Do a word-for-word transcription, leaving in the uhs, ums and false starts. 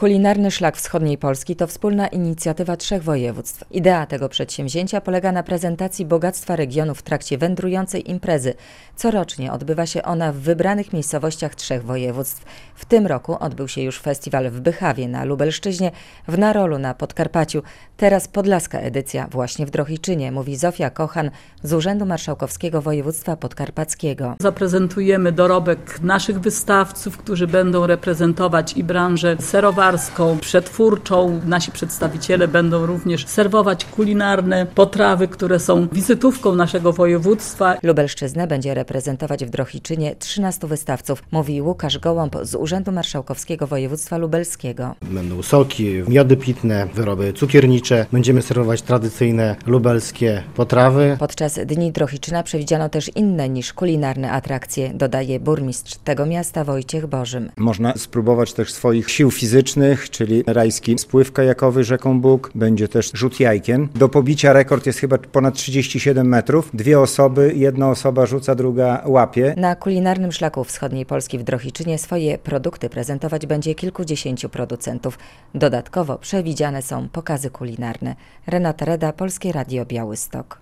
Kulinarny Szlak Wschodniej Polski to wspólna inicjatywa trzech województw. Idea tego przedsięwzięcia polega na prezentacji bogactwa regionu w trakcie wędrującej imprezy. Corocznie odbywa się ona w wybranych miejscowościach trzech województw. W tym roku odbył się już festiwal w Bychawie na Lubelszczyźnie, w Narolu na Podkarpaciu. Teraz podlaska edycja właśnie w Drohiczynie, mówi Zofia Kochan z Urzędu Marszałkowskiego Województwa Podkarpackiego. Zaprezentujemy dorobek naszych wystawców, którzy będą reprezentować i branżę serowarską, przetwórczą. Nasi przedstawiciele będą również serwować kulinarne potrawy, które są wizytówką naszego województwa. Lubelszczyznę będzie reprezentować w Drohiczynie trzynastu wystawców, mówi Łukasz Gołąb z Urzędu Marszałkowskiego Województwa Lubelskiego. Będą soki, miody pitne, wyroby cukiernicze. Będziemy serwować tradycyjne lubelskie potrawy. Podczas Dni Drohiczyna przewidziano też inne niż kulinarne atrakcje, dodaje burmistrz tego miasta Wojciech Bożym. Można spróbować też swoich sił fizycznych, czyli rajski spływ kajakowy rzeką Bóg. Będzie też rzut jajkiem. Do pobicia rekord jest chyba ponad trzydzieści siedem metrów. Dwie osoby, jedna osoba rzuca, druga łapie. Na kulinarnym szlaku wschodniej Polski w Drohiczynie swoje produkty prezentować będzie kilkudziesięciu producentów. Dodatkowo przewidziane są pokazy kulinarne. Renata Reda, Polskie Radio Białystok.